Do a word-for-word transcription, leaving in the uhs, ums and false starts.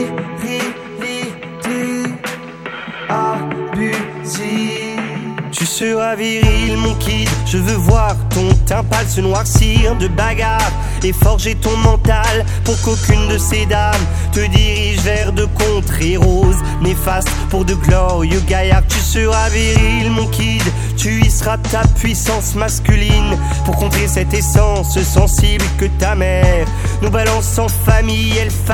virilité abusive. Tu seras viril mon kid, je veux voir ton teint pâle se noircir de bagarre et forger ton mental pour qu'aucune de ces dames te dirige vers de contrées roses néfastes pour de glorieux gaillards. Tu seras viril mon kid, tu y seras ta puissance masculine pour contrer cette essence sensible que ta mère nous balance en famille. Elle